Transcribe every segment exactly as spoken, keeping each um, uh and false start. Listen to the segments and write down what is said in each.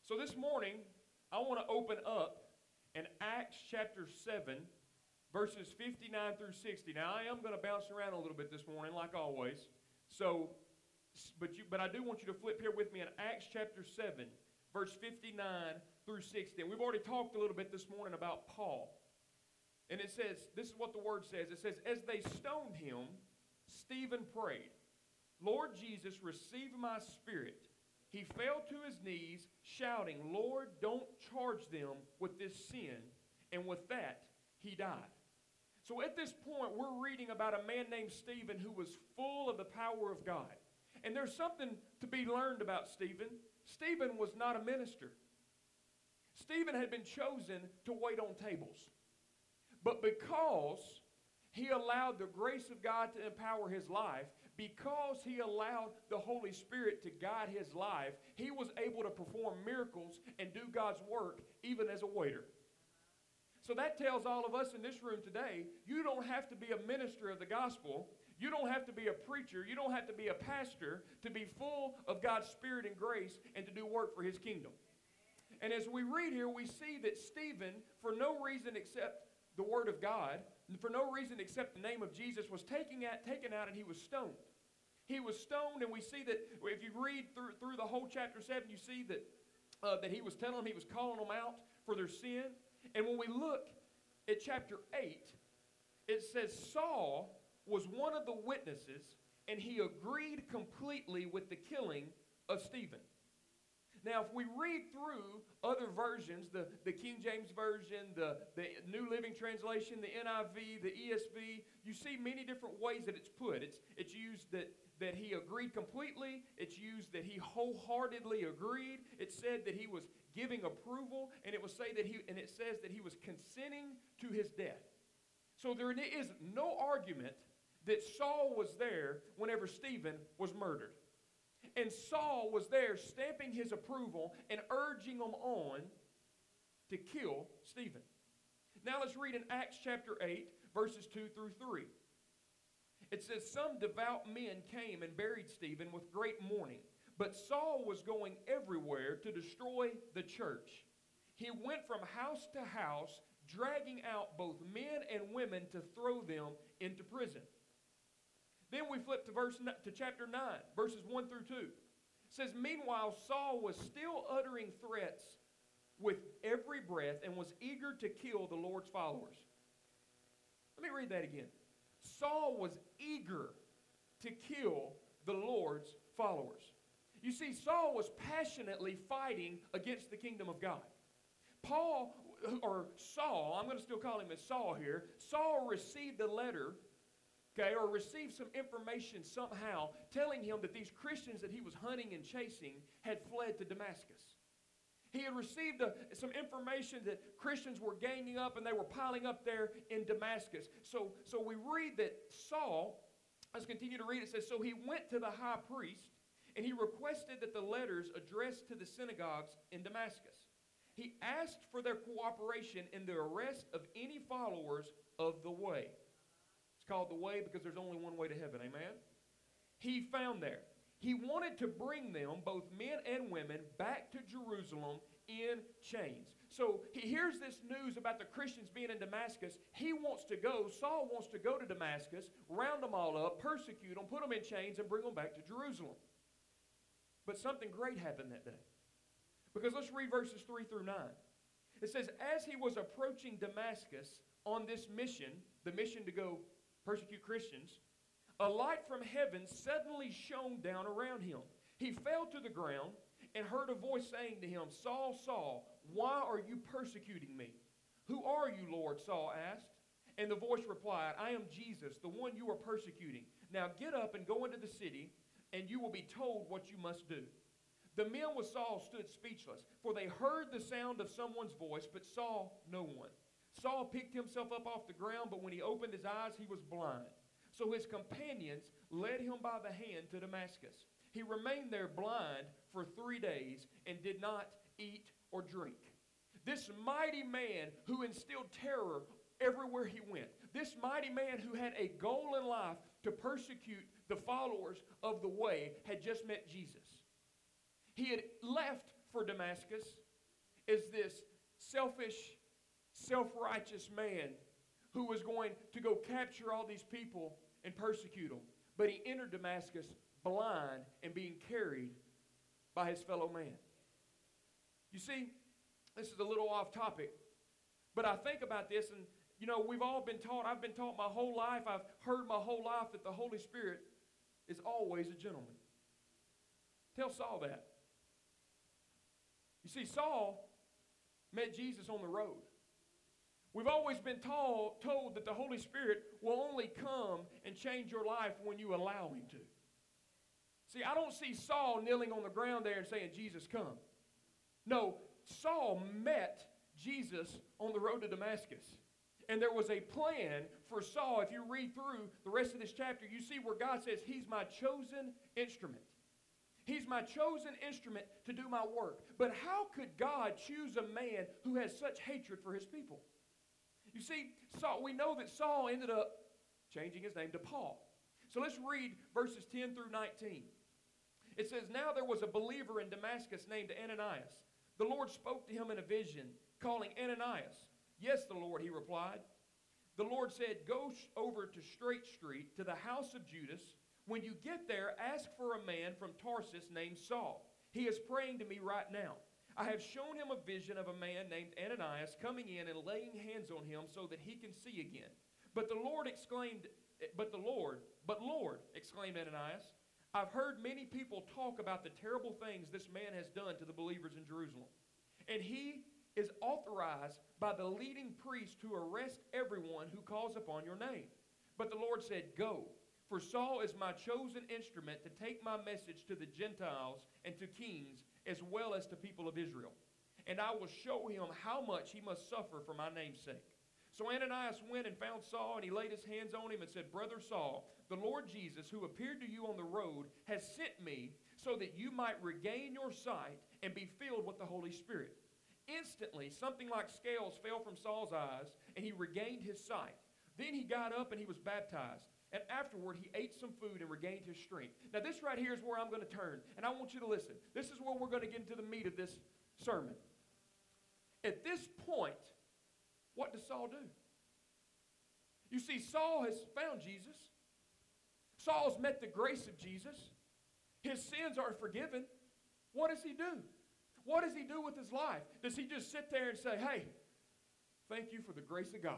So this morning, I want to open up in Acts chapter seven, verses fifty-nine through sixty. Now, I am going to bounce around a little bit this morning, like always. So, but you, but I do want you to flip here with me in Acts chapter seven, verse fifty-nine through sixty. And we've already talked a little bit this morning about Paul. And it says, this is what the word says. It says, as they stoned him, Stephen prayed, Lord Jesus, receive my spirit. He fell to his knees, shouting, Lord, don't charge them with this sin. And with that, he died. So at this point, we're reading about a man named Stephen who was full of the power of God. And there's something to be learned about Stephen. Stephen was not a minister. Stephen had been chosen to wait on tables. But because he allowed the grace of God to empower his life, because he allowed the Holy Spirit to guide his life, he was able to perform miracles and do God's work even as a waiter. So that tells all of us in this room today, you don't have to be a minister of the gospel. You don't have to be a preacher. You don't have to be a pastor to be full of God's Spirit and grace and to do work for his kingdom. And as we read here, we see that Stephen, for no reason except the word of God, and for no reason except the name of Jesus, was taken out, taken out and he was stoned. He was stoned, and we see that if you read through, through the whole chapter seven, you see that, uh, that he was telling them, he was calling them out for their sin. And when we look at chapter eight, it says Saul was one of the witnesses, and he agreed completely with the killing of Stephen. Now, if we read through other versions, the, the King James Version, the, the New Living Translation, the N I V, the E S V, you see many different ways that it's put. It's, it's used that, that he agreed completely. It's used that he wholeheartedly agreed. It said that he was giving approval, and it was say that he, and it says that he was consenting to his death. So there is no argument that Saul was there whenever Stephen was murdered. And Saul was there stamping his approval and urging them on to kill Stephen. Now let's read in Acts chapter eight, verses two through three. It says, some devout men came and buried Stephen with great mourning, but Saul was going everywhere to destroy the church. He went from house to house, dragging out both men and women to throw them into prison. Then we flip to verse to chapter nine, verses one through two. It says, meanwhile, Saul was still uttering threats with every breath and was eager to kill the Lord's followers. Let me read that again. Saul was eager to kill the Lord's followers. You see, Saul was passionately fighting against the kingdom of God. Paul, or Saul, I'm going to still call him as Saul here, Saul received a letter, okay, or received some information somehow telling him that these Christians that he was hunting and chasing had fled to Damascus. He had received a, some information that Christians were ganging up and they were piling up there in Damascus. So, so we read that Saul, let's continue to read, it says, so he went to the high priest and he requested that the letters addressed to the synagogues in Damascus. He asked for their cooperation in the arrest of any followers of the way. It's called the way because there's only one way to heaven, amen? He found there. He wanted to bring them, both men and women, back to Jerusalem in chains. So he hears this news about the Christians being in Damascus. He wants to go, Saul wants to go to Damascus, round them all up, persecute them, put them in chains, and bring them back to Jerusalem. But something great happened that day. Because let's read verses three through nine. It says, as he was approaching Damascus on this mission, the mission to go persecute Christians, a light from heaven suddenly shone down around him. He fell to the ground and heard a voice saying to him, Saul, Saul, why are you persecuting me? Who are you, Lord? Saul asked. And the voice replied, I am Jesus, the one you are persecuting. Now get up and go into the city, and you will be told what you must do. The men with Saul stood speechless, for they heard the sound of someone's voice, but saw no one. Saul picked himself up off the ground, but when he opened his eyes, he was blind. So his companions led him by the hand to Damascus. He remained there blind for three days and did not eat or drink. This mighty man who instilled terror everywhere he went, this mighty man who had a goal in life to persecute the followers of the way, had just met Jesus. He had left for Damascus is this selfish, self-righteous man who was going to go capture all these people and persecute them. But he entered Damascus blind and being carried by his fellow man. You see, this is a little off topic, but I think about this, and you know, we've all been taught, I've been taught my whole life, I've heard my whole life that the Holy Spirit is always a gentleman. Tell Saul that. You see, Saul met Jesus on the road. We've always been told, told that the Holy Spirit will only come and change your life when you allow him to. See, I don't see Saul kneeling on the ground there and saying, Jesus, come. No, Saul met Jesus on the road to Damascus. And there was a plan for Saul. If you read through the rest of this chapter, you see where God says, he's my chosen instrument. He's my chosen instrument to do my work. But how could God choose a man who has such hatred for his people? You see, Saul, we know that Saul ended up changing his name to Paul. So let's read verses ten through nineteen. It says, now there was a believer in Damascus named Ananias. The Lord spoke to him in a vision, calling Ananias. Yes, the Lord, he replied. The Lord said, go over to Straight Street to the house of Judas. When you get there, ask for a man from Tarsus named Saul. He is praying to me right now. I have shown him a vision of a man named Ananias coming in and laying hands on him so that he can see again. But the Lord exclaimed, but the Lord, but Lord, exclaimed Ananias, I've heard many people talk about the terrible things this man has done to the believers in Jerusalem. And he is authorized by the leading priest to arrest everyone who calls upon your name. But the Lord said, go, for Saul is my chosen instrument to take my message to the Gentiles and to kings as well as to people of Israel. And I will show him how much he must suffer for my name's sake. So Ananias went and found Saul, and he laid his hands on him and said, Brother Saul, the Lord Jesus, who appeared to you on the road, has sent me so that you might regain your sight and be filled with the Holy Spirit. Instantly, something like scales fell from Saul's eyes, and he regained his sight. Then he got up and he was baptized. And afterward, he ate some food and regained his strength. Now, this right here is where I'm going to turn, and I want you to listen. This is where we're going to get into the meat of this sermon. At this point, what does Saul do? You see, Saul has found Jesus. Saul's met the grace of Jesus. His sins are forgiven. What does he do? What does he do with his life? Does he just sit there and say, hey, thank you for the grace of God.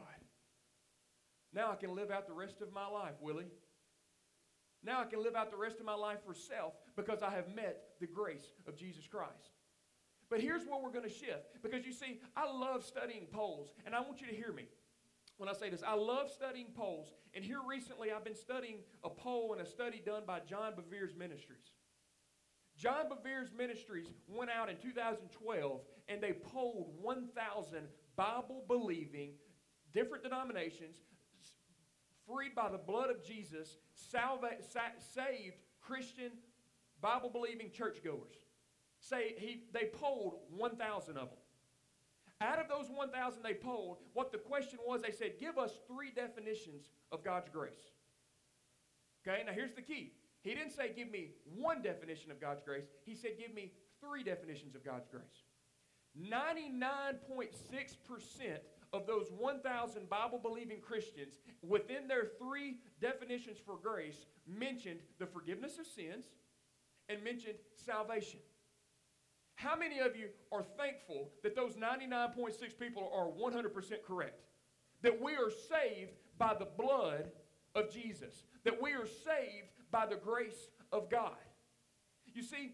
Now I can live out the rest of my life, Willie. Now I can live out the rest of my life for self because I have met the grace of Jesus Christ. But here's where we're going to shift. Because you see, I love studying polls, and I want you to hear me when I say this. I love studying polls, and here recently I've been studying a poll and a study done by John Bevere's Ministries. John Bevere's Ministries went out in two thousand twelve, and they polled one thousand Bible-believing, different denominations, freed by the blood of Jesus, salva- sa- saved Christian, Bible-believing churchgoers. Say he, they polled one thousand of them. Out of those one thousand they polled, what the question was, they said, give us three definitions of God's grace. Okay, now here's the key. He didn't say give me one definition of God's grace. He said give me three definitions of God's grace. ninety-nine point six percent of those one thousand Bible-believing Christians, within their three definitions for grace, mentioned the forgiveness of sins and mentioned salvation. How many of you are thankful that those ninety-nine point six people are one hundred percent correct? That we are saved by the blood of Jesus. That we are saved by the grace of God. You see,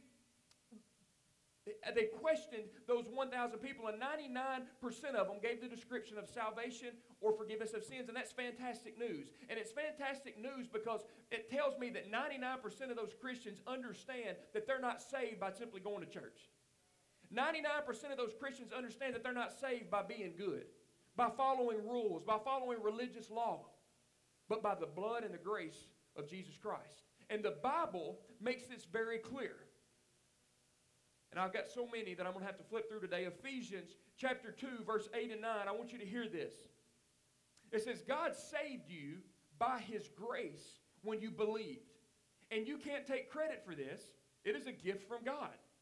they questioned those one thousand people, and ninety-nine percent of them gave the description of salvation or forgiveness of sins, and that's fantastic news. And it's fantastic news because it tells me that ninety-nine percent of those Christians understand that they're not saved by simply going to church. ninety-nine percent of those Christians understand that they're not saved by being good, by following rules, by following religious law, but by the blood and the grace of Jesus Christ. And the Bible makes this very clear. And I've got so many that I'm going to have to flip through today. Ephesians chapter two, verse eight and nine. I want you to hear this. It says, God saved you by his grace when you believed. And you can't take credit for this. It is a gift from God.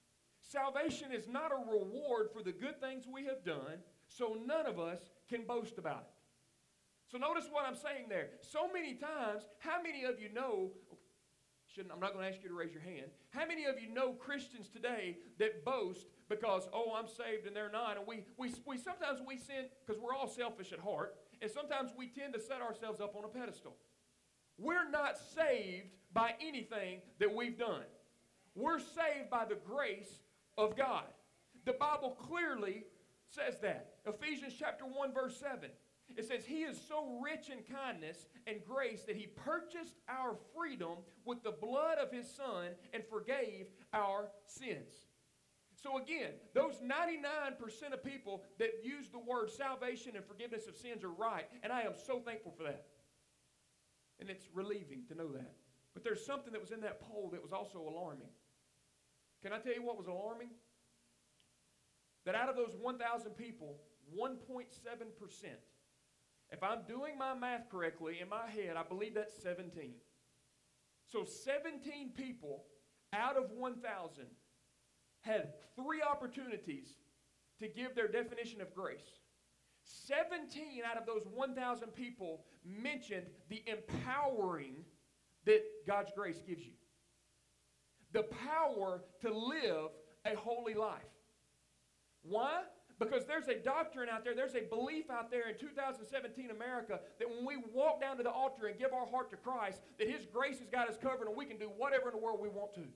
Salvation is not a reward for the good things we have done, so none of us can boast about it. So notice what I'm saying there. So many times, how many of you know, shouldn't, I'm not going to ask you to raise your hand, how many of you know Christians today that boast because, oh, I'm saved and they're not, and we, we, we sometimes we sin, because we're all selfish at heart, and sometimes we tend to set ourselves up on a pedestal. We're not saved by anything that we've done. We're saved by the grace of God. The Bible clearly says that. Ephesians chapter one, verse seven. It says, He is so rich in kindness and grace that He purchased our freedom with the blood of His Son and forgave our sins. So again, those ninety-nine percent of people that use the word salvation and forgiveness of sins are right, and I am so thankful for that. And it's relieving to know that. But there's something that was in that poll that was also alarming. Can I tell you what was alarming? That out of those one thousand people, one point seven percent, if I'm doing my math correctly, in my head, I believe that's seventeen. So seventeen people out of one thousand had three opportunities to give their definition of grace. seventeen out of those one thousand people mentioned the empowering that God's grace gives you. The power to live a holy life. Why? Because there's a doctrine out there, there's a belief out there in two thousand seventeen America that when we walk down to the altar and give our heart to Christ, that His grace has got us covered and we can do whatever in the world we want to.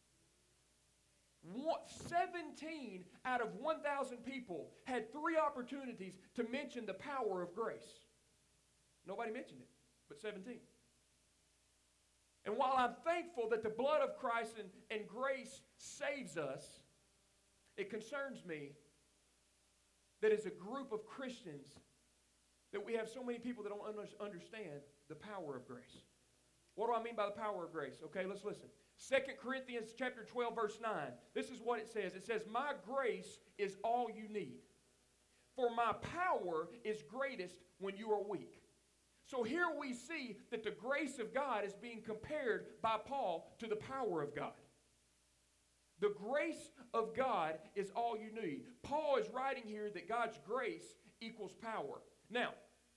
seventeen out of one thousand people had three opportunities to mention the power of grace. Nobody mentioned it, but seventeen. And while I'm thankful that the blood of Christ and, and grace saves us, it concerns me that as a group of Christians, that we have so many people that don't under, understand the power of grace. What do I mean by the power of grace? Okay, let's listen. Second Corinthians chapter twelve, verse nine. This is what it says. It says, My grace is all you need. For my power is greatest when you are weak. So here we see that the grace of God is being compared by Paul to the power of God. The grace of God is all you need. Paul is writing here that God's grace equals power. Now,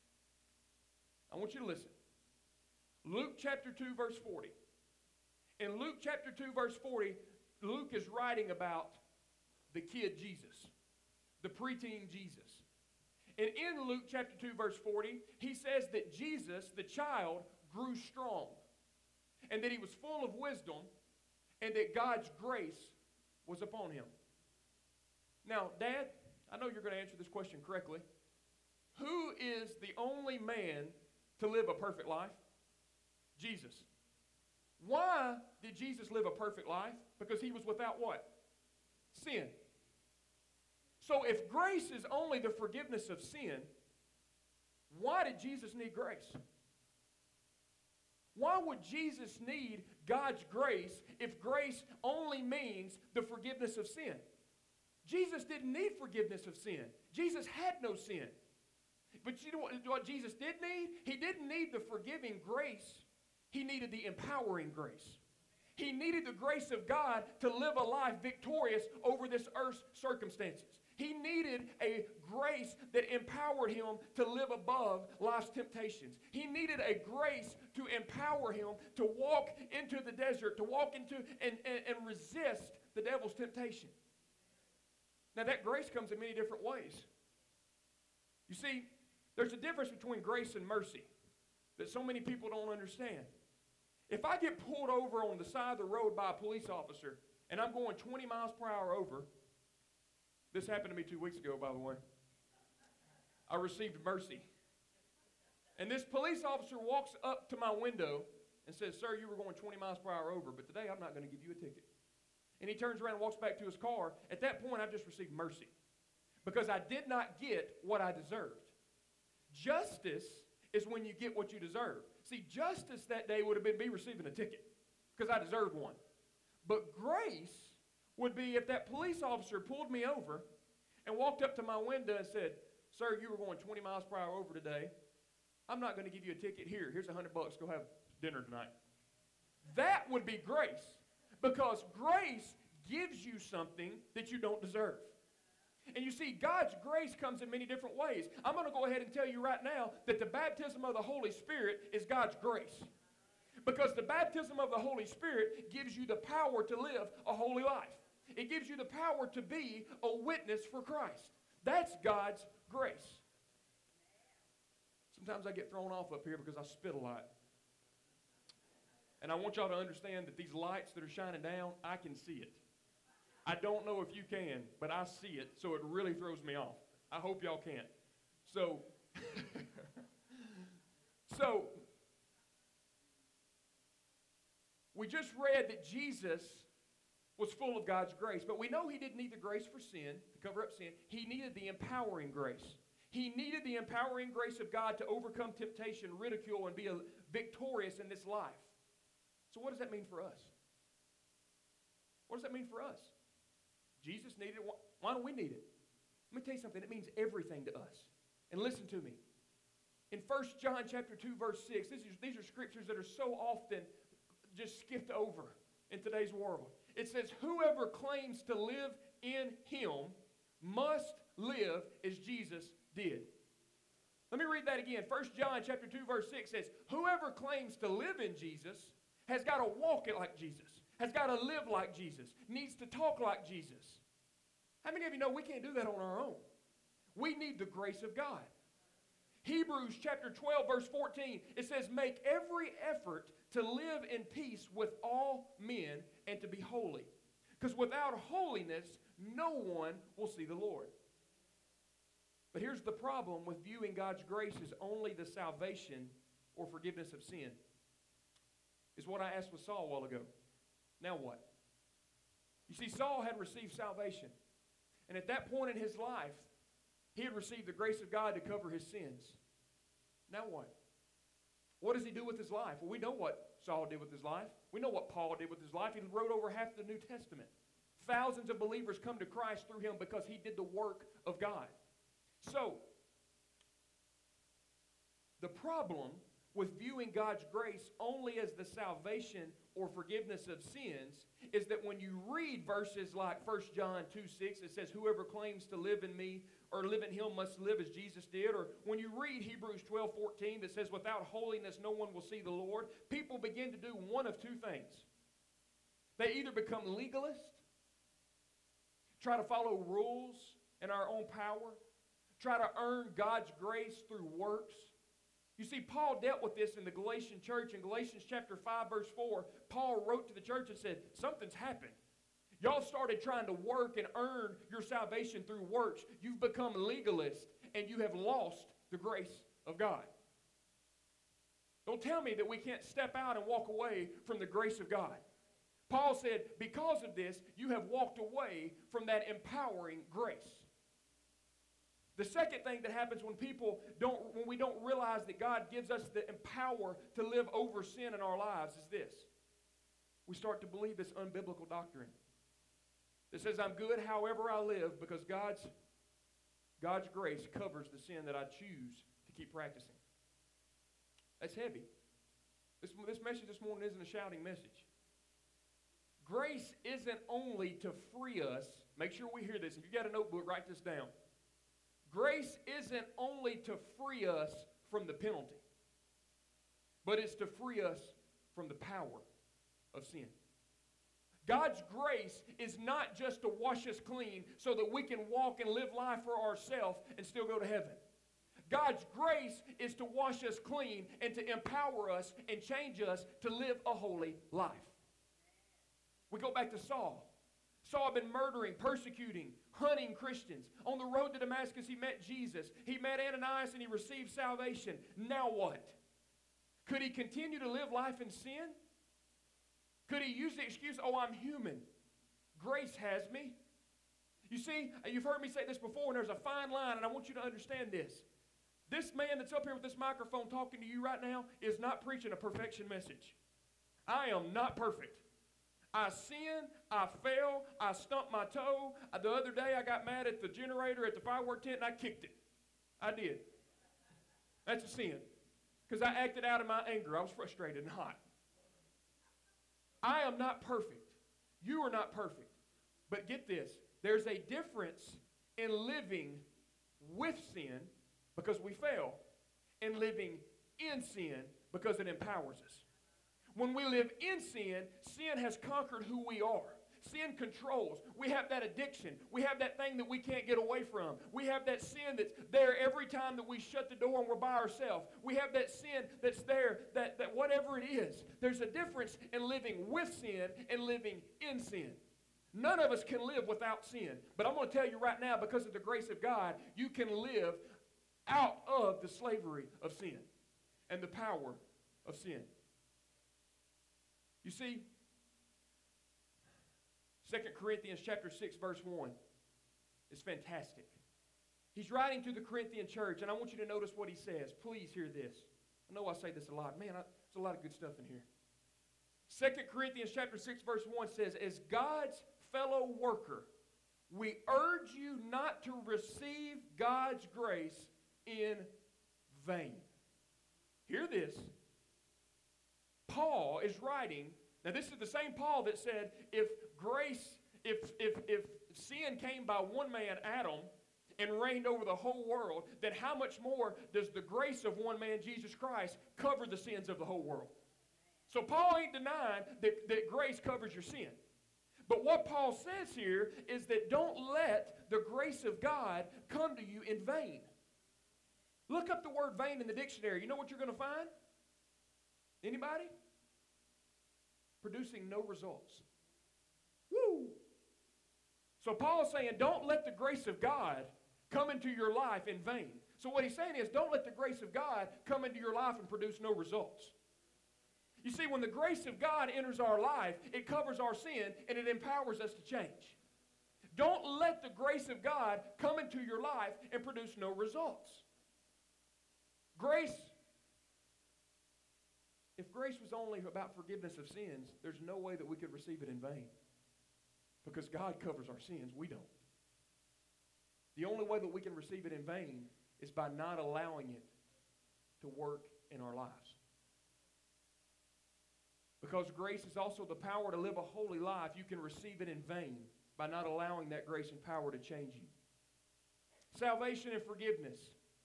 I want you to listen. Luke chapter two, verse forty. In Luke chapter two, verse forty, Luke is writing about the kid Jesus, the preteen Jesus. And in Luke chapter two, verse forty, he says that Jesus, the child, grew strong, and that he was full of wisdom, and that God's grace was upon him. Now, Dad, I know you're going to answer this question correctly. Who is the only man to live a perfect life? Jesus. Why did Jesus live a perfect life? Because he was without what? Sin. So if grace is only the forgiveness of sin, why did Jesus need grace? Why would Jesus need God's grace if grace only means the forgiveness of sin? Jesus didn't need forgiveness of sin. Jesus had no sin. But you know what, what Jesus did need? He didn't need the forgiving grace. He needed the empowering grace. He needed the grace of God to live a life victorious over this earth's circumstances. He needed a grace that empowered him to live above life's temptations. He needed a grace to empower him to walk into the desert, to walk into and, and, and resist the devil's temptation. Now that grace comes in many different ways. You see, there's a difference between grace and mercy that so many people don't understand. If I get pulled over on the side of the road by a police officer and I'm going twenty miles per hour over, this happened to me two weeks ago, by the way. I received mercy. And this police officer walks up to my window and says, Sir, you were going twenty miles per hour over, but today I'm not going to give you a ticket. And he turns around and walks back to his car. At that point, I've just received mercy because I did not get what I deserved. Justice is when you get what you deserve. See, justice that day would have been me receiving a ticket because I deserved one. But grace would be if that police officer pulled me over and walked up to my window and said, Sir, you were going twenty miles per hour over today. I'm not going to give you a ticket. Here, here's a hundred bucks. Go have dinner tonight. That would be grace, because grace gives you something that you don't deserve. And you see, God's grace comes in many different ways. I'm going to go ahead and tell you right now that the baptism of the Holy Spirit is God's grace. Because the baptism of the Holy Spirit gives you the power to live a holy life. It gives you the power to be a witness for Christ. That's God's grace. Sometimes I get thrown off up here because I spit a lot. And I want y'all to understand that these lights that are shining down, I can see it. I don't know if you can, but I see it, so it really throws me off. I hope y'all can. So, so we just read that Jesus was full of God's grace, but we know he didn't need the grace for sin, to cover up sin. He needed the empowering grace. He needed the empowering grace of God to overcome temptation, ridicule, and be a, victorious in this life. So what does that mean for us? What does that mean for us? Jesus needed it. Why don't we need it? Let me tell you something. It means everything to us. And listen to me. In First John chapter two, verse six, this is, these are scriptures that are so often just skipped over in today's world. It says, whoever claims to live in him must live as Jesus did. Let me read that again. First John chapter two, verse six says, whoever claims to live in Jesus has got to walk it like Jesus, has got to live like Jesus, needs to talk like Jesus. How many of you know we can't do that on our own? We need the grace of God. Hebrews chapter twelve, verse fourteen, it says, make every effort to live in peace with all men and to be holy. Because without holiness, no one will see the Lord. But here's the problem with viewing God's grace as only the salvation or forgiveness of sin. Is what I asked with Saul a while ago. Now what? You see, Saul had received salvation. And at that point in his life, he had received the grace of God to cover his sins. Now what? What does he do with his life? Well, we know what Saul did with his life. We know what Paul did with his life. He wrote over half the New Testament. Thousands of believers come to Christ through him because he did the work of God. So, the problem with viewing God's grace only as the salvation or forgiveness of sins is that when you read verses like First John two six, it says, whoever claims to live in me or live in him must live as Jesus did. Or when you read Hebrews twelve fourteen that says, without holiness no one will see the Lord, people begin to do one of two things. They either become legalists, try to follow rules in our own power, try to earn God's grace through works. You see, Paul dealt with this in the Galatian church. In Galatians chapter five, verse four, Paul wrote to the church and said, something's happened. Y'all started trying to work and earn your salvation through works. You've become legalists, and you have lost the grace of God. Don't tell me that we can't step out and walk away from the grace of God. Paul said, because of this, you have walked away from that empowering grace. The second thing that happens when people don't, when we don't realize that God gives us the power to live over sin in our lives is this. We start to believe this unbiblical doctrine that says I'm good however I live because God's, God's grace covers the sin that I choose to keep practicing. That's heavy. This, this message this morning isn't a shouting message. Grace isn't only to free us. Make sure we hear this. If you've got a notebook, write this down. Grace isn't only to free us from the penalty, but it's to free us from the power of sin. God's grace is not just to wash us clean so that we can walk and live life for ourselves and still go to heaven. God's grace is to wash us clean and to empower us and change us to live a holy life. We go back to Saul. Saul had been murdering, persecuting, hunting Christians. On the road to Damascus, he met Jesus. He met Ananias and he received salvation. Now what? Could he continue to live life in sin? Could he use the excuse, oh, I'm human. Grace has me. You see, you've heard me say this before, and there's a fine line, and I want you to understand this. This man that's up here with this microphone talking to you right now is not preaching a perfection message. I am not perfect. I sin, I fail, I stumped my toe. The other day I got mad at the generator at the firework tent and I kicked it. I did. That's a sin. Because I acted out of my anger. I was frustrated and hot. I am not perfect. You are not perfect. But get this, there's a difference in living with sin because we fail and living in sin because it empowers us. When we live in sin, sin has conquered who we are. Sin controls. We have that addiction. We have that thing that we can't get away from. We have that sin that's there every time that we shut the door and we're by ourselves. We have that sin that's there, that, that whatever it is. There's a difference in living with sin and living in sin. None of us can live without sin. But I'm going to tell you right now, because of the grace of God, you can live out of the slavery of sin and the power of sin. You see, Second Corinthians chapter six, verse one is fantastic. He's writing to the Corinthian church, and I want you to notice what he says. Please hear this. I know I say this a lot. Man, I, there's a lot of good stuff in here. Second Corinthians chapter six, verse one says, as God's fellow worker, we urge you not to receive God's grace in vain. Hear this. Paul is writing. Now, this is the same Paul that said, if grace, if, if, if sin came by one man, Adam, and reigned over the whole world, then how much more does the grace of one man, Jesus Christ, cover the sins of the whole world? So Paul ain't denying that, that grace covers your sin. But what Paul says here is that don't let the grace of God come to you in vain. Look up the word vain in the dictionary. You know what you're going to find? Anybody? Producing no results. Woo! So Paul's saying, don't let the grace of God come into your life in vain. So what he's saying is, don't let the grace of God come into your life and produce no results. You see, when the grace of God enters our life, it covers our sin and it empowers us to change. Don't let the grace of God come into your life and produce no results. Grace, if grace was only about forgiveness of sins, there's no way that we could receive it in vain. Because God covers our sins, we don't. The only way that we can receive it in vain is by not allowing it to work in our lives. Because grace is also the power to live a holy life, you can receive it in vain by not allowing that grace and power to change you. Salvation and forgiveness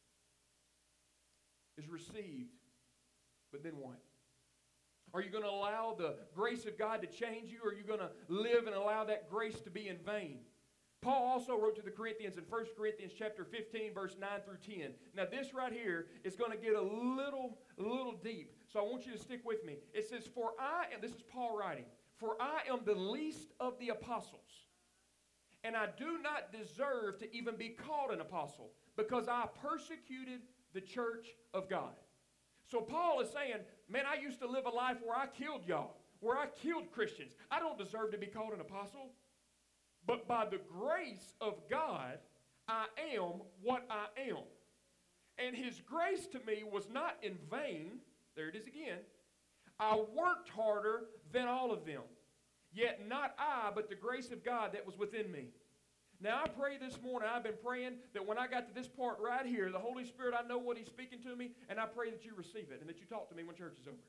is received, but then what? Are you going to allow the grace of God to change you, or are you going to live and allow that grace to be in vain? Paul also wrote to the Corinthians in First Corinthians chapter fifteen, verse nine through ten. Now this right here is going to get a little, a little deep, so I want you to stick with me. It says, for I, and this is Paul writing, for I am the least of the apostles, and I do not deserve to even be called an apostle, because I persecuted the church of God. So Paul is saying, man, I used to live a life where I killed y'all, where I killed Christians. I don't deserve to be called an apostle. But by the grace of God, I am what I am. And his grace to me was not in vain. There it is again. I worked harder than all of them. Yet not I, but the grace of God that was within me. Now I pray this morning, I've been praying that when I got to this part right here, the Holy Spirit, I know what he's speaking to me, and I pray that you receive it and that you talk to me when church is over.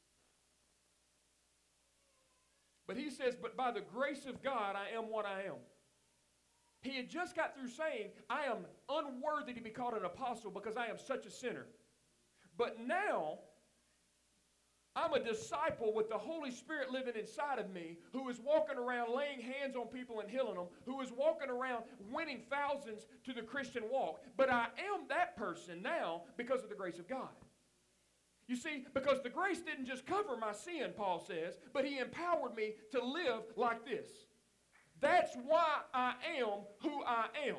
But he says, but by the grace of God, I am what I am. He had just got through saying, I am unworthy to be called an apostle because I am such a sinner. But now, I'm a disciple with the Holy Spirit living inside of me, who is walking around laying hands on people and healing them, who is walking around winning thousands to the Christian walk. But I am that person now because of the grace of God. You see, because the grace didn't just cover my sin, Paul says, but he empowered me to live like this. That's why I am who I am.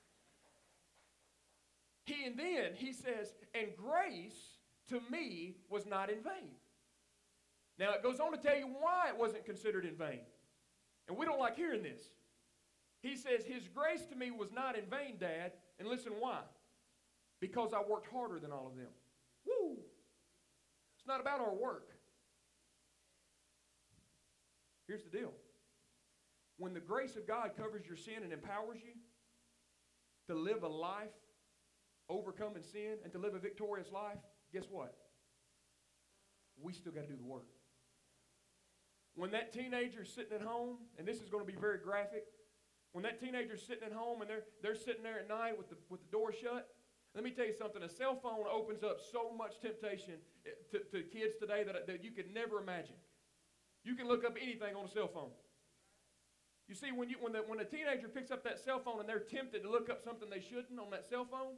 He, and then he says, and grace to me was not in vain. Now it goes on to tell you why it wasn't considered in vain. And we don't like hearing this. He says, his grace to me was not in vain, Dad. And listen why. Because I worked harder than all of them. Woo! It's not about our work. Here's the deal. When the grace of God covers your sin and empowers you to live a life overcoming sin and to live a victorious life, guess what? We still got to do the work. When that teenager's sitting at home, and this is going to be very graphic, When that teenager's sitting at home and they're, they're sitting there at night with the, with the door shut, let me tell you something. A cell phone opens up so much temptation to, to kids today that, that you could never imagine. You can look up anything on a cell phone. You see, when, you, when, the, when a teenager picks up that cell phone and they're tempted to look up something they shouldn't on that cell phone,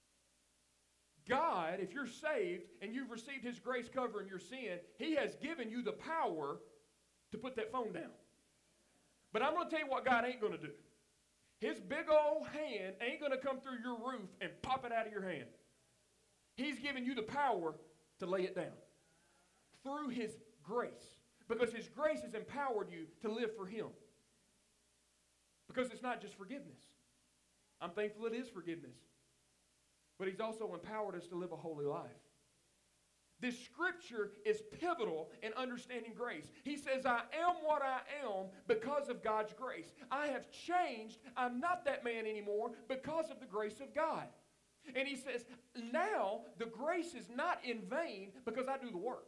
God, if you're saved and you've received His grace covering your sin, He has given you the power to put that phone down. But I'm going to tell you what God ain't going to do. His big old hand ain't going to come through your roof and pop it out of your hand. He's given you the power to lay it down through His grace. Because His grace has empowered you to live for Him. Because it's not just forgiveness. I'm thankful it is forgiveness. But He's also empowered us to live a holy life. This scripture is pivotal in understanding grace. He says, I am what I am because of God's grace. I have changed. I'm not that man anymore because of the grace of God. And He says, now the grace is not in vain because I do the work.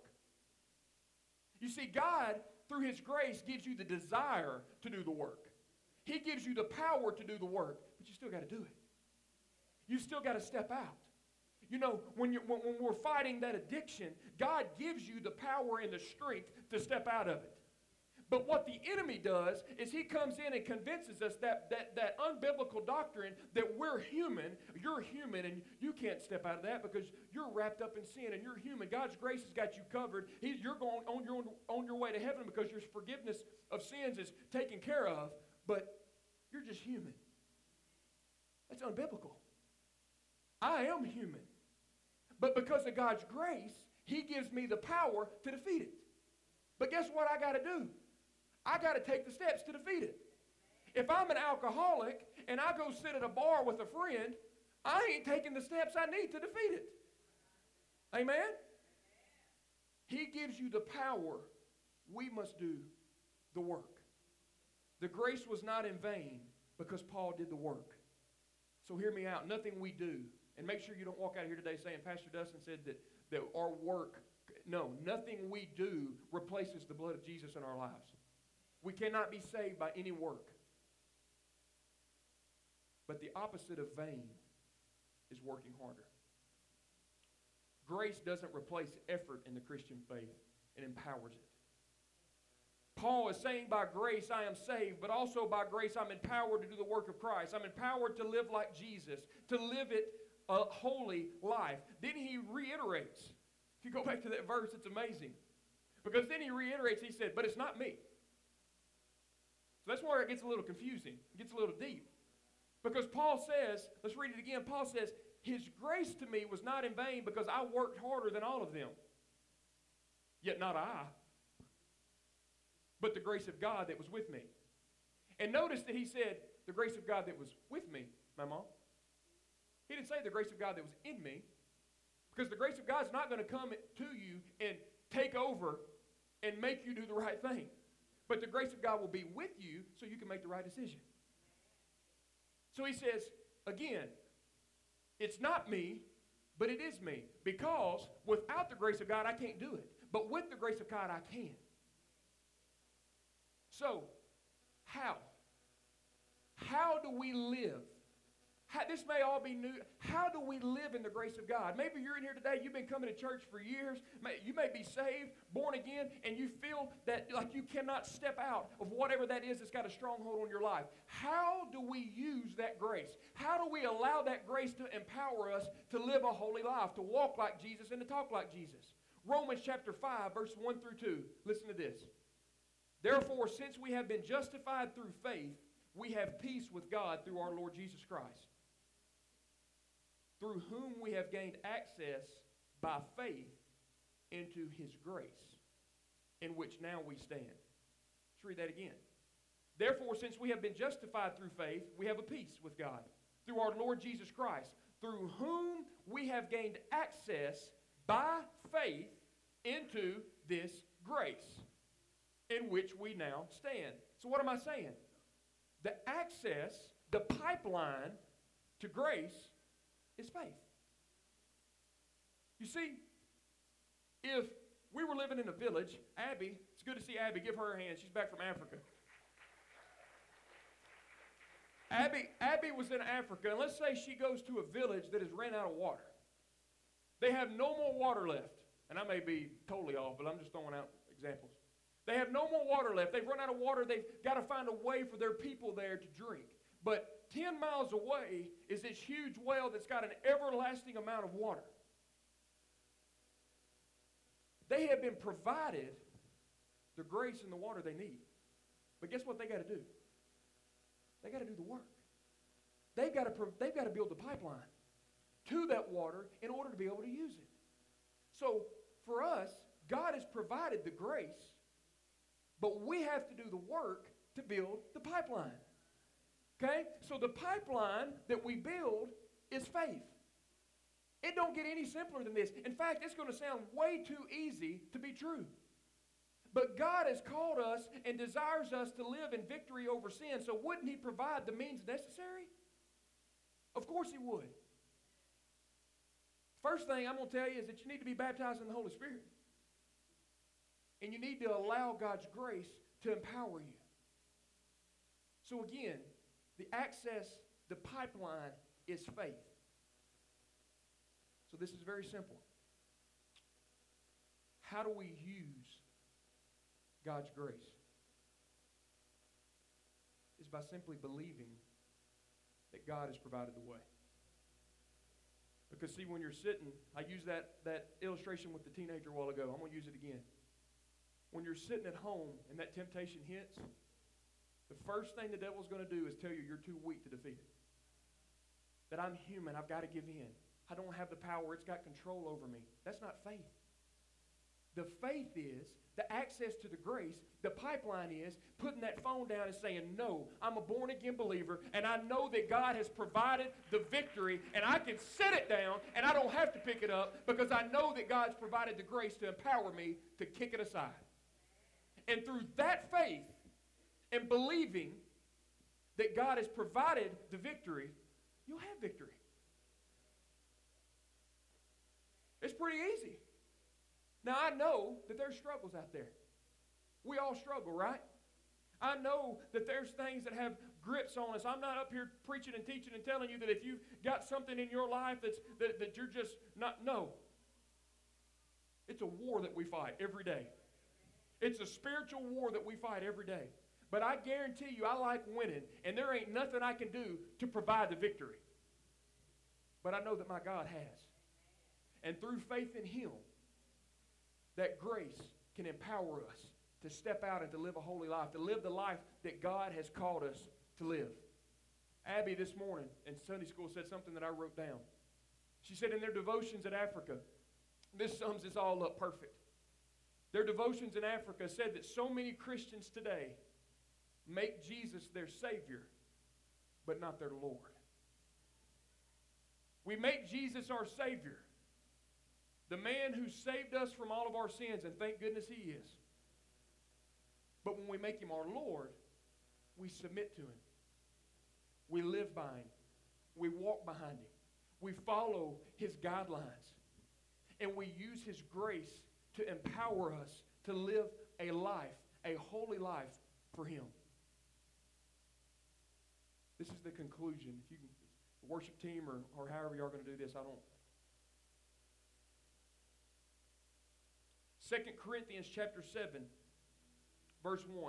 You see, God, through His grace, gives you the desire to do the work. He gives you the power to do the work, but you still got to do it. You still got to step out. You know, when, you're, when, when we're fighting that addiction, God gives you the power and the strength to step out of it. But what the enemy does is he comes in and convinces us that, that, that unbiblical doctrine that we're human, you're human, and you can't step out of that because you're wrapped up in sin and you're human. God's grace has got you covered. He, you're going on your, on your way to heaven because your forgiveness of sins is taken care of, but you're just human. That's unbiblical. I am human. But because of God's grace, He gives me the power to defeat it. But guess what I got to do? I got to take the steps to defeat it. If I'm an alcoholic and I go sit at a bar with a friend, I ain't taking the steps I need to defeat it. Amen? He gives you the power. We must do the work. The grace was not in vain because Paul did the work. So hear me out. Nothing we do. And make sure you don't walk out of here today saying, Pastor Dustin said that, that our work, no, nothing we do replaces the blood of Jesus in our lives. We cannot be saved by any work. But the opposite of vain is working harder. Grace doesn't replace effort in the Christian faith. It empowers it. Paul is saying by grace I am saved, but also by grace I'm empowered to do the work of Christ. I'm empowered to live like Jesus, to live it a holy life. Then he reiterates. If you go back to that verse, it's amazing. Because then he reiterates, he said, but it's not me. So that's where it gets a little confusing. It gets a little deep. Because Paul says, let's read it again. Paul says, His grace to me was not in vain because I worked harder than all of them. Yet not I, but the grace of God that was with me. And notice that he said, the grace of God that was with me, my mom. He didn't say the grace of God that was in me. Because the grace of God is not going to come to you and take over and make you do the right thing. But the grace of God will be with you so you can make the right decision. So he says, again, it's not me, but it is me. Because without the grace of God, I can't do it. But with the grace of God, I can. So, how? How do we live? How, this may all be new. How do we live in the grace of God? Maybe you're in here today, you've been coming to church for years. May, you may be saved, born again, and you feel that like you cannot step out of whatever that is that's got a stronghold on your life. How do we use that grace? How do we allow that grace to empower us to live a holy life, to walk like Jesus and to talk like Jesus? Romans chapter five, verse one through two. Listen to this. Therefore, since we have been justified through faith, we have peace with God through our Lord Jesus Christ, through whom we have gained access by faith into His grace, in which now we stand. Let's read that again. Therefore, since we have been justified through faith, we have a peace with God through our Lord Jesus Christ, through whom we have gained access by faith into this grace, in which we now stand. So what am I saying? The access, the pipeline to grace is faith. You see, if we were living in a village, Abby, it's good to see Abby. Give her a hand. She's back from Africa. Abby, Abby was in Africa, and let's say she goes to a village that has ran out of water. They have no more water left. And I may be totally off, but I'm just throwing out examples. They have no more water left. They've run out of water. They've got to find a way for their people there to drink. But ten miles away is this huge well that's got an everlasting amount of water. They have been provided the grace and the water they need. But guess what they got to do? They got to do the work. They've got to, they've got to build the pipeline to that water in order to be able to use it. So for us, God has provided the grace, but we have to do the work to build the pipeline. Okay? So the pipeline that we build is faith. It don't get any simpler than this. In fact, it's going to sound way too easy to be true. But God has called us and desires us to live in victory over sin, so wouldn't He provide the means necessary? Of course He would. First thing I'm going to tell you is that you need to be baptized in the Holy Spirit. And you need to allow God's grace to empower you. So again, the access, the pipeline is faith. So this is very simple. How do we use God's grace? It's by simply believing that God has provided the way. Because see, when you're sitting, I used that, that illustration with the teenager a while ago. I'm going to use it again. When you're sitting at home and that temptation hits, the first thing the devil's going to do is tell you you're too weak to defeat it. That I'm human, I've got to give in. I don't have the power, it's got control over me. That's not faith. The faith is the access to the grace. The pipeline is putting that phone down and saying, no, I'm a born-again believer, and I know that God has provided the victory, and I can set it down, and I don't have to pick it up because I know that God's provided the grace to empower me to kick it aside. And through that faith and believing that God has provided the victory, you'll have victory. It's pretty easy. Now, I know that there's struggles out there. We all struggle, right? I know that there's things that have grips on us. I'm not up here preaching and teaching and telling you that if you've got something in your life that's, that, that you're just not, no. It's a war that we fight every day. It's a spiritual war that we fight every day. But I guarantee you, I like winning, and there ain't nothing I can do to provide the victory. But I know that my God has. And through faith in Him, that grace can empower us to step out and to live a holy life, to live the life that God has called us to live. Abby this morning in Sunday school said something that I wrote down. She said in their devotions in Africa, this sums this all up perfect. Their devotions in Africa said that so many Christians today make Jesus their Savior, but not their Lord. We make Jesus our Savior, the man who saved us from all of our sins, and thank goodness He is. But when we make Him our Lord, we submit to Him. We live by Him. We walk behind Him. We follow His guidelines. And we use His grace to empower us to live a life, a holy life for Him. This is the conclusion. If you can, the worship team or, or however you are going to do this, I don't. Second Corinthians chapter seven, verse one.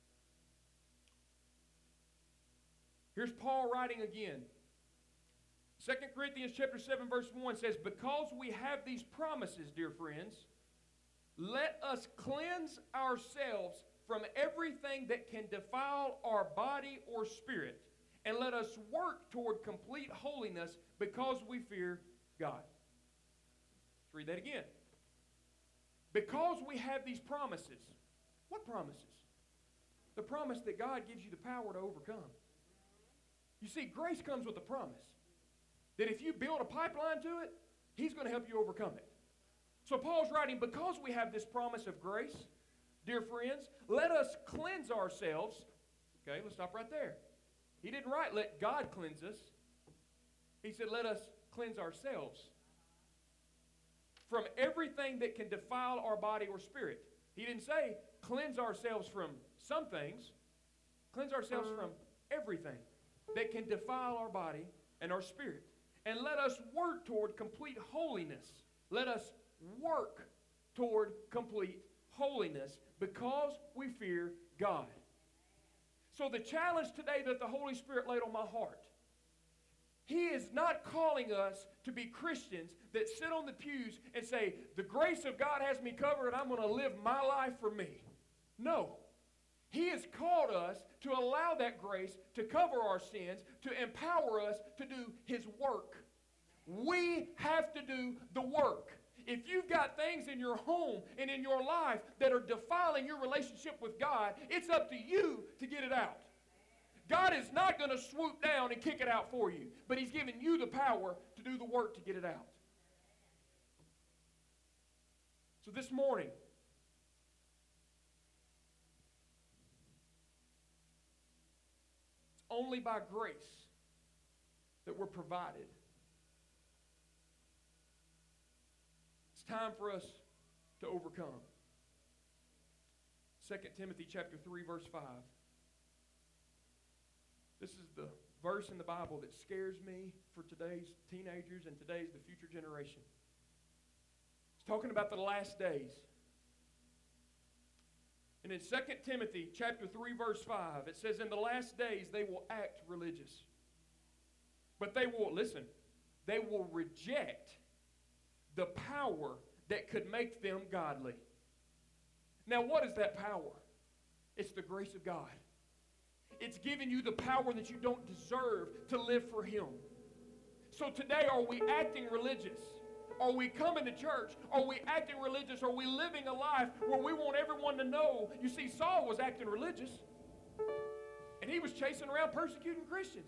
Here's Paul writing again. Second Corinthians chapter seven, verse one says, because we have these promises, dear friends, let us cleanse ourselves from everything that can defile our body or spirit, and let us work toward complete holiness because we fear God. Let's read that again. Because we have these promises. What promises? The promise that God gives you the power to overcome. You see, grace comes with a promise that if you build a pipeline to it, He's going to help you overcome it. So Paul's writing, because we have this promise of grace, dear friends, let us cleanse ourselves. Okay, let's stop right there. He didn't write, let God cleanse us. He said, let us cleanse ourselves from everything that can defile our body or spirit. He didn't say, cleanse ourselves from some things. Cleanse ourselves from everything. that can defile our body and our spirit. And let us work toward complete holiness. Let us work toward complete holiness because we fear God. So the challenge today that the Holy Spirit laid on my heart, He is not calling us to be Christians that sit on the pews and say, the grace of God has me covered and I'm going to live my life for me. No. He has called us to allow that grace to cover our sins, to empower us to do His work. We have to do the work. If you've got things in your home and in your life that are defiling your relationship with God, it's up to you to get it out. God is not going to swoop down and kick it out for you, but He's giving you the power to do the work to get it out. So this morning, it's only by grace that we're provided. It's time for us to overcome. Second Timothy chapter three, verse five. This is the verse in the Bible that scares me for today's teenagers and today's the future generation. It's talking about the last days. And in Second Timothy chapter three, verse five, it says, in the last days they will act religious. But they will, listen, they will reject the power that could make them godly. Now, what is that power? It's the grace of God. It's giving you the power that you don't deserve to live for Him. So today, are we acting religious? Are we coming to church? Are we acting religious? Are we living a life where we want everyone to know? You see, Saul was acting religious, and he was chasing around persecuting Christians.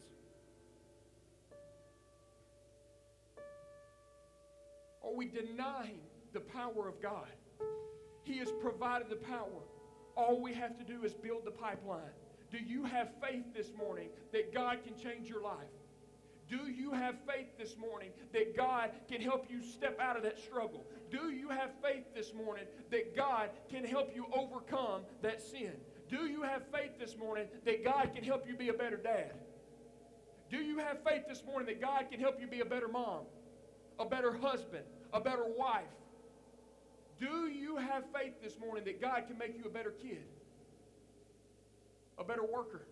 Are we denying the power of God? He has provided the power. All we have to do is build the pipeline. Do you have faith this morning that God can change your life? Do you have faith this morning that God can help you step out of that struggle? Do you have faith this morning that God can help you overcome that sin? Do you have faith this morning that God can help you be a better dad? Do you have faith this morning that God can help you be a better mom, a better husband, a better wife? Do you have faith this morning that God can make you a better kid, a better worker?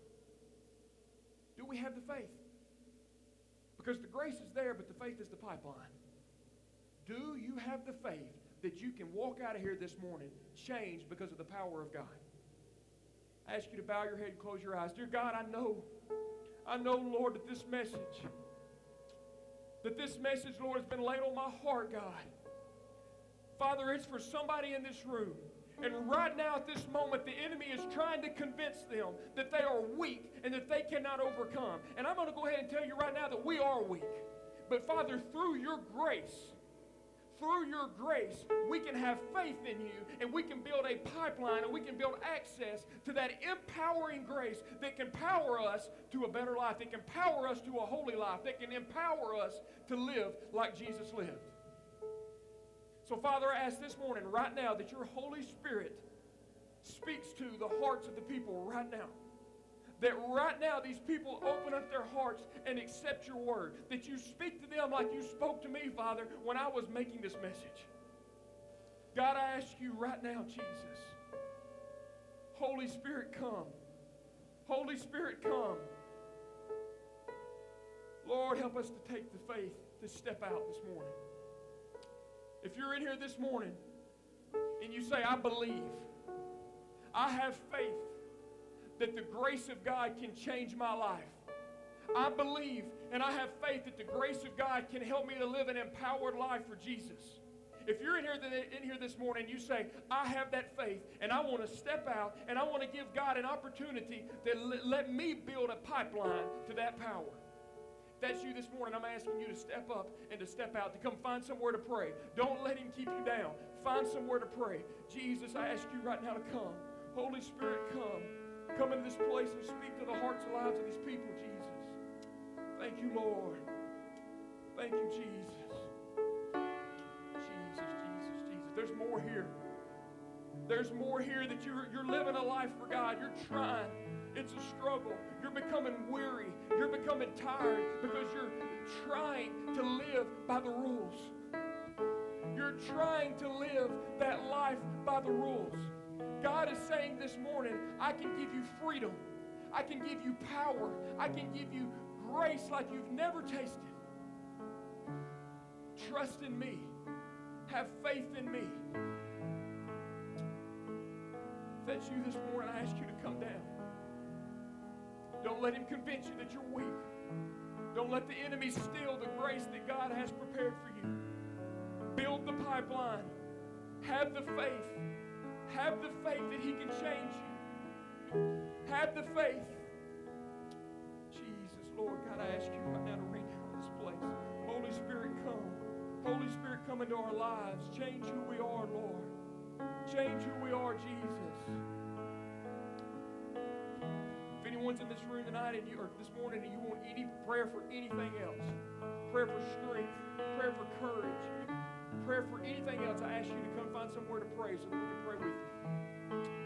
Do we have the faith? Because the grace is there, but the faith is the pipeline. Do you have the faith that you can walk out of here this morning changed because of the power of God? I ask you to bow your head and close your eyes. Dear God, I know, I know, Lord, that this message, that this message, Lord, has been laid on my heart, God. Father, it's for somebody in this room. And right now at this moment, the enemy is trying to convince them that they are weak and that they cannot overcome. And I'm going to go ahead and tell you right now that we are weak. But Father, through your grace, through your grace, we can have faith in you and we can build a pipeline and we can build access to that empowering grace that can power us to a better life, that can power us to a holy life, that can empower us to live like Jesus lived. So, Father, I ask this morning, right now, that your Holy Spirit speaks to the hearts of the people right now. That right now, these people open up their hearts and accept your word. That you speak to them like you spoke to me, Father, when I was making this message. God, I ask you right now, Jesus, Holy Spirit, come. Holy Spirit, come. Lord, help us to take the faith to step out this morning. If you're in here this morning and you say, I believe, I have faith that the grace of God can change my life. I believe and I have faith that the grace of God can help me to live an empowered life for Jesus. If you're in here, in here this morning and you say, I have that faith and I want to step out and I want to give God an opportunity to let me build a pipeline to that power. If that's you this morning, I'm asking you to step up and to step out, to come find somewhere to pray. Don't let him keep you down. Find somewhere to pray. Jesus, I ask you right now to come. Holy Spirit, come. Come into this place and speak to the hearts and lives of these people, Jesus. Thank you, Lord. Thank you, Jesus. Jesus, Jesus, Jesus. There's more here. There's more here that you're, you're living a life for God. You're trying. It's a struggle. You're becoming weary. You're becoming tired because you're trying to live by the rules. You're trying to live that life by the rules. God is saying this morning, I can give you freedom. I can give you power. I can give you grace like you've never tasted. Trust in me. Have faith in me. If that's you this morning, I ask you to come down. Don't let him convince you that you're weak. Don't let the enemy steal the grace that God has prepared for you. Build the pipeline. Have the faith. Have the faith that he can change you. Have the faith. Jesus, Lord, God, I ask you right now to reach out this place. Holy Spirit, come. Holy Spirit, come into our lives. Change who we are, Lord. Change who we are, Jesus. If anyone's in this room tonight and you, or this morning and you want any prayer for anything else, prayer for strength, prayer for courage, prayer for anything else, I ask you to come find somewhere to pray so that we can pray with you.